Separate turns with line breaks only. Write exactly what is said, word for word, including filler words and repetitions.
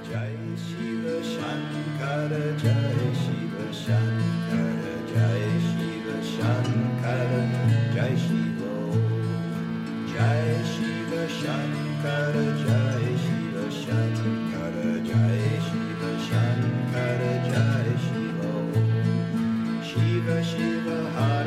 Jai Shiva Shankara Jai Shiva Shankara Jai Shiva Shankara Jai Shiva Jai Shiva Shankara Jai Shiva Shankara Jai Shiva Shankara Jai Shiva Shiva Shiva